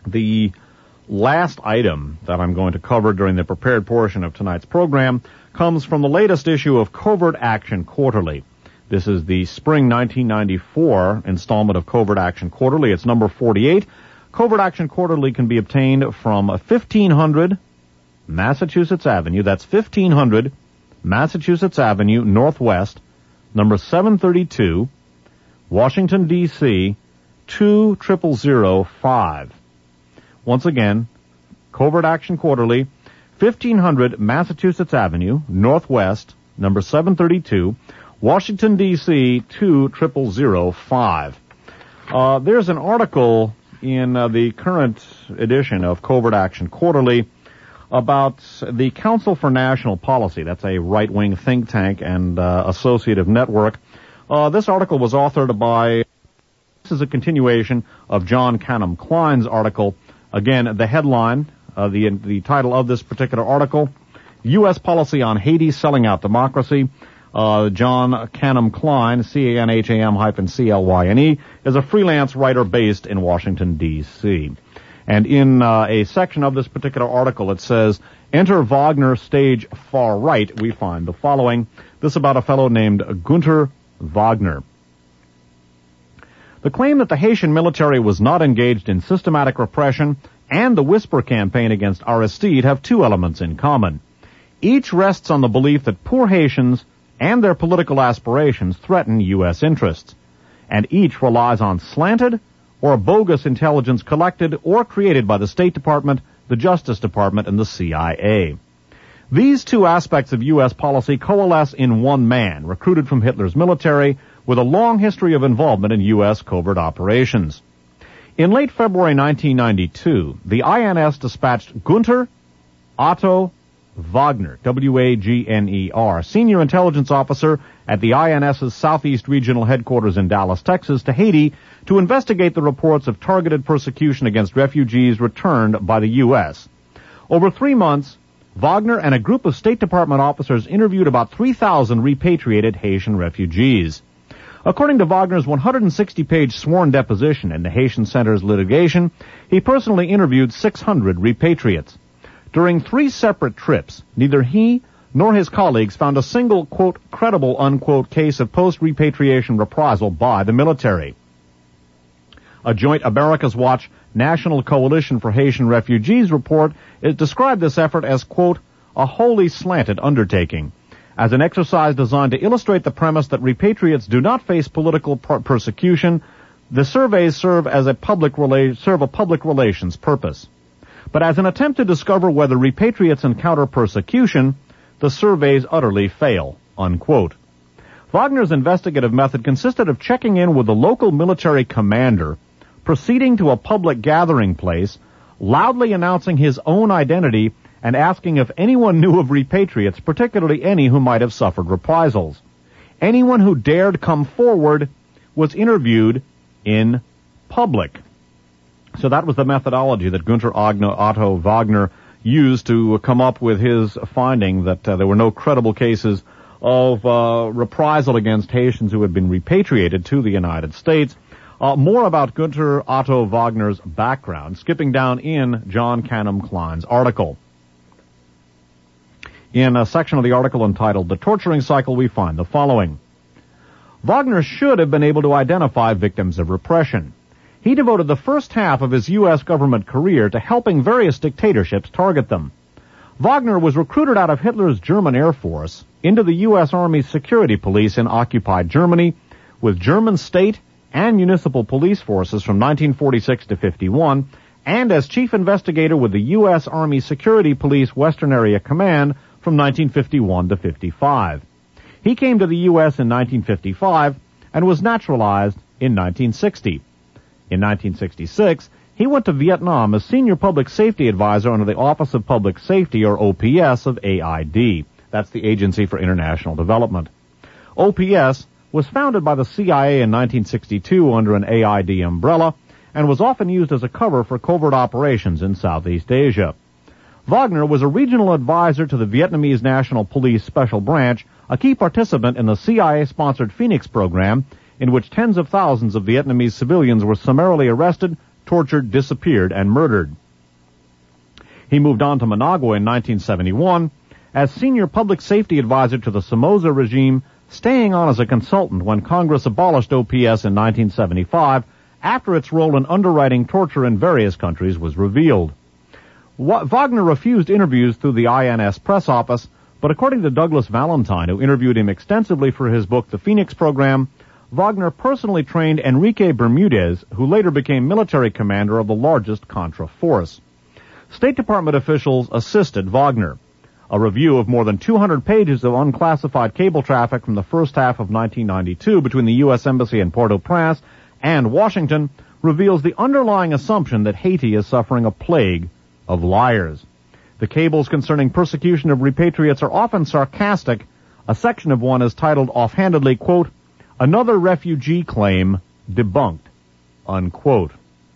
The last item that I'm going to cover during the prepared portion of tonight's program comes from the latest issue of Covert Action Quarterly. This is the spring 1994 installment of Covert Action Quarterly. It's number 48. Covert Action Quarterly can be obtained from 1500 Massachusetts Avenue. That's 1500 Massachusetts Avenue, Northwest, number 732, Washington, D.C., 20005. Once again, Covert Action Quarterly, 1500 Massachusetts Avenue, Northwest, number 732, Washington, D.C., 20005. There's an article in the current edition of Covert Action Quarterly about the Council for National Policy. That's a right-wing think tank and associative network. This article was authored by... This is a continuation of John Canham Klein's article. Again, the headline, the title of this particular article, U.S. Policy on Haiti Selling Out Democracy. John Canham Klein, CANHAM-CLYNE, is a freelance writer based in Washington, D.C. And in a section of this particular article, it says, Enter Wagner Stage Far Right, we find the following. This about a fellow named Gunter Wagner. The claim that the Haitian military was not engaged in systematic repression and the Whisper campaign against Aristide have two elements in common. Each rests on the belief that poor Haitians and their political aspirations threaten U.S. interests, and each relies on slanted or bogus intelligence collected or created by the State Department, the Justice Department, and the CIA. These two aspects of U.S. policy coalesce in one man, recruited from Hitler's military, with a long history of involvement in U.S. covert operations. In late February 1992, the INS dispatched Gunter Otto Wagner, W-A-G-N-E-R, senior intelligence officer at the INS's Southeast Regional Headquarters in Dallas, Texas, to Haiti to investigate the reports of targeted persecution against refugees returned by the U.S. Over 3 months, Wagner and a group of State Department officers interviewed about 3,000 repatriated Haitian refugees. According to Wagner's 160-page sworn deposition in the Haitian Center's litigation, he personally interviewed 600 repatriates. During 3 separate trips, neither he nor his colleagues found a single, quote, credible, unquote, case of post-repatriation reprisal by the military. A joint America's Watch National Coalition for Haitian Refugees report described this effort as, quote, a wholly slanted undertaking. As an exercise designed to illustrate the premise that repatriates do not face political persecution, the surveys serve a public relations purpose. But as an attempt to discover whether repatriates encounter persecution, the surveys utterly fail, unquote. Wagner's investigative method consisted of checking in with the local military commander, proceeding to a public gathering place, loudly announcing his own identity, and asking if anyone knew of repatriates, particularly any who might have suffered reprisals. Anyone who dared come forward was interviewed in public. So that was the methodology that Gunter Otto Wagner used to come up with his finding that there were no credible cases of reprisal against Haitians who had been repatriated to the United States. More about Gunter Otto Wagner's background, skipping down in John Canham Klein's article. In a section of the article entitled The Torturing Cycle, we find the following. Wagner should have been able to identify victims of repression. He devoted the first half of his U.S. government career to helping various dictatorships target them. Wagner was recruited out of Hitler's German Air Force into the U.S. Army's security police in occupied Germany, with German state and municipal police forces from 1946 to 51, and as chief investigator with the U.S. Army Security Police Western Area Command from 1951 to 55. He came to the U.S. in 1955 and was naturalized in 1960. In 1966, he went to Vietnam as senior public safety advisor under the Office of Public Safety, or OPS, of AID. That's the Agency for International Development. OPS was founded by the CIA in 1962 under an AID umbrella and was often used as a cover for covert operations in Southeast Asia. Wagner was a regional advisor to the Vietnamese National Police Special Branch, a key participant in the CIA-sponsored Phoenix program, in which tens of thousands of Vietnamese civilians were summarily arrested, tortured, disappeared, and murdered. He moved on to Managua in 1971 as senior public safety advisor to the Somoza regime, staying on as a consultant when Congress abolished OPS in 1975 after its role in underwriting torture in various countries was revealed. Wagner refused interviews through the INS press office, but according to Douglas Valentine, who interviewed him extensively for his book The Phoenix Program, Wagner personally trained Enrique Bermudez, who later became military commander of the largest Contra force. State Department officials assisted Wagner. A review of more than 200 pages of unclassified cable traffic from the first half of 1992 between the U.S. Embassy in Port-au-Prince and Washington reveals the underlying assumption that Haiti is suffering a plague of liars. The cables concerning persecution of repatriates are often sarcastic. A section of one is titled offhandedly, quote, "Another refugee claim debunked," unquote.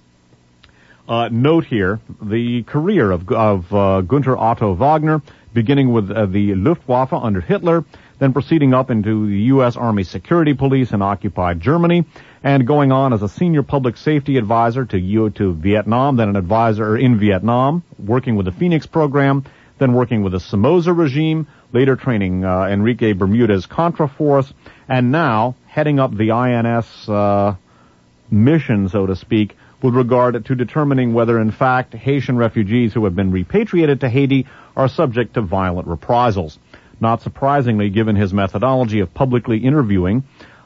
Note here the career of Gunther Otto Wagner, beginning with the Luftwaffe under Hitler, then proceeding up into the U.S. Army Security Police in occupied Germany, and going on as a senior public safety advisor to Vietnam, then an advisor in Vietnam, working with the Phoenix Program, then working with the Somoza regime, later training Enrique Bermudez Contra Force, and now heading up the INS mission, so to speak, with regard to determining whether, in fact, Haitian refugees who have been repatriated to Haiti are subject to violent reprisals. Not surprisingly, given his methodology of publicly interviewing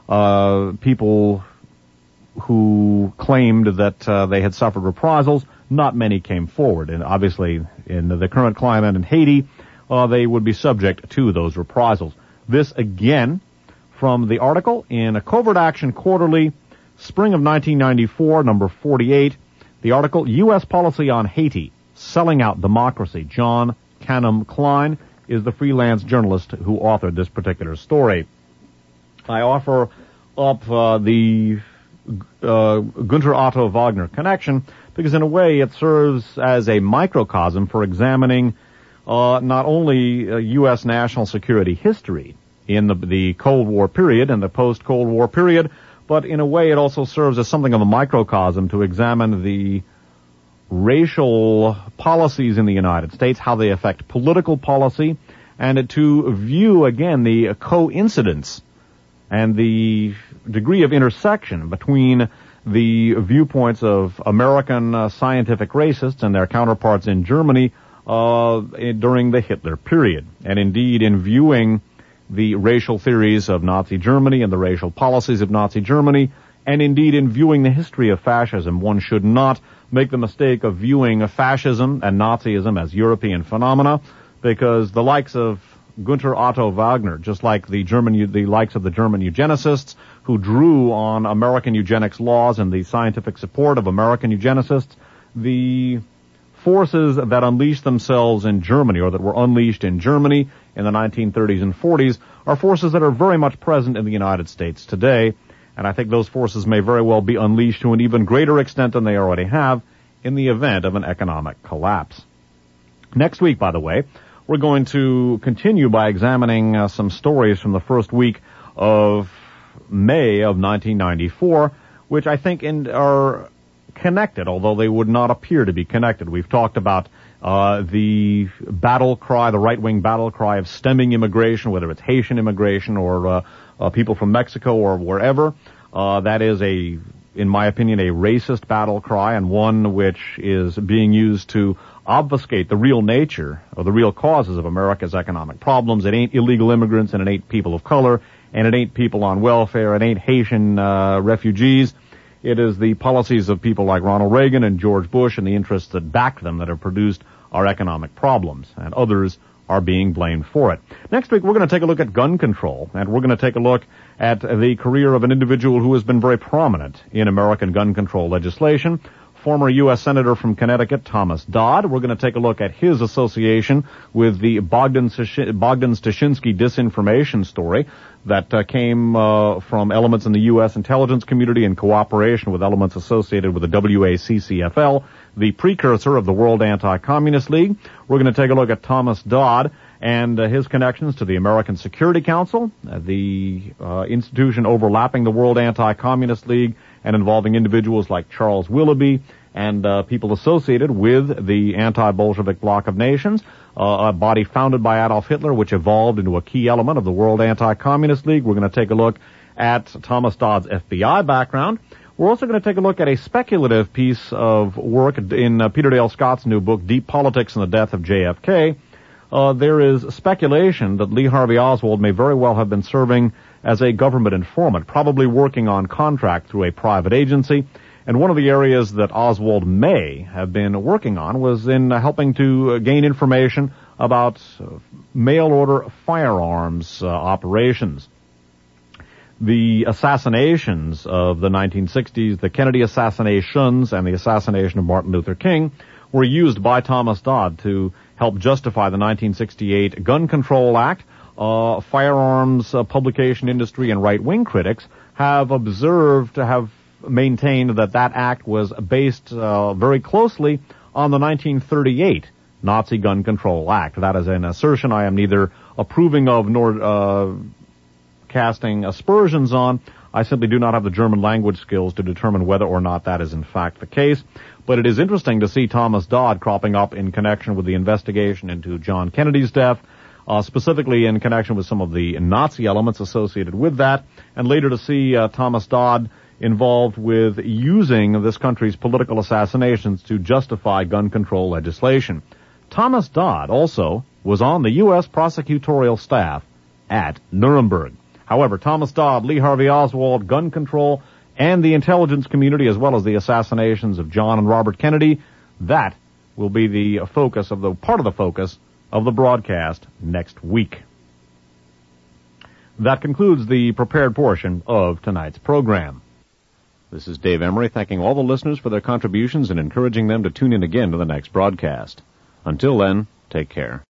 people who claimed that they had suffered reprisals, not many came forward. And obviously, in the current climate in Haiti, they would be subject to those reprisals. This, again, from the article in a Covert Action Quarterly, spring of 1994, number 48, the article, U.S. Policy on Haiti, Selling Out Democracy. John Canham Klein is the freelance journalist who authored this particular story. I offer up the Gunther Otto Wagner connection because in a way it serves as a microcosm for examining not only U.S. national security history in the Cold War period and the post-Cold War period, but in a way it also serves as something of a microcosm to examine the racial policies in the United States, how they affect political policy, and to view, again, the coincidence and the degree of intersection between the viewpoints of American scientific racists and their counterparts in Germany during the Hitler period. And indeed, in viewing the racial theories of Nazi Germany and the racial policies of Nazi Germany, and indeed in viewing the history of fascism, one should not make the mistake of viewing fascism and Nazism as European phenomena, because the likes of Gunther Otto Wagner, just like the likes of the German eugenicists who drew on American eugenics laws and the scientific support of American eugenicists, the forces that unleashed themselves in Germany, or that were unleashed in Germany in the 1930s and 40s, are forces that are very much present in the United States today, and I think those forces may very well be unleashed to an even greater extent than they already have in the event of an economic collapse. Next week, by the way, we're going to continue by examining some stories from the first week of May of 1994, which I think are connected, although they would not appear to be connected. We've talked about the battle cry, the right-wing battle cry of stemming immigration, whether it's Haitian immigration or people from Mexico or wherever. That is in my opinion, a racist battle cry, and one which is being used to obfuscate the real nature or the real causes of America's economic problems. It ain't illegal immigrants, and it ain't people of color, and it ain't people on welfare, it ain't Haitian refugees. It is the policies of people like Ronald Reagan and George Bush and the interests that back them that have produced our economic problems, and others are being blamed for it. Next week, we're going to take a look at gun control, and we're going to take a look at the career of an individual who has been very prominent in American gun control legislation, former U.S. Senator from Connecticut, Thomas Dodd. We're going to take a look at his association with the Bogdan-Stashinsky disinformation story that came from elements in the U.S. intelligence community in cooperation with elements associated with the WACCFL, the precursor of the World Anti-Communist League. We're going to take a look at Thomas Dodd and his connections to the American Security Council, the institution overlapping the World Anti-Communist League and involving individuals like Charles Willoughby and people associated with the anti-Bolshevik bloc of nations, a body founded by Adolf Hitler, which evolved into a key element of the World Anti-Communist League. We're going to take a look at Thomas Dodd's FBI background. We're also going to take a look at a speculative piece of work in Peter Dale Scott's new book, Deep Politics and the Death of JFK. There is speculation that Lee Harvey Oswald may very well have been serving as a government informant, probably working on contract through a private agency. And one of the areas that Oswald may have been working on was in helping to gain information about mail-order firearms operations. The assassinations of the 1960s, the Kennedy assassinations and the assassination of Martin Luther King, were used by Thomas Dodd to help justify the 1968 Gun Control Act. Firearms publication industry and right-wing critics have maintained that that act was based very closely on the 1938 Nazi Gun Control Act. That is an assertion I am neither approving of nor casting aspersions on. I simply do not have the German language skills to determine whether or not that is in fact the case. But it is interesting to see Thomas Dodd cropping up in connection with the investigation into John Kennedy's death, specifically in connection with some of the Nazi elements associated with that, and later to see Thomas Dodd involved with using this country's political assassinations to justify gun control legislation. Thomas Dodd also was on the U.S. prosecutorial staff at Nuremberg. However, Thomas Dodd, Lee Harvey Oswald, gun control, and the intelligence community, as well as the assassinations of John and Robert Kennedy, that will be the focus of the focus of the broadcast next week. That concludes the prepared portion of tonight's program. This is Dave Emery thanking all the listeners for their contributions and encouraging them to tune in again to the next broadcast. Until then, take care.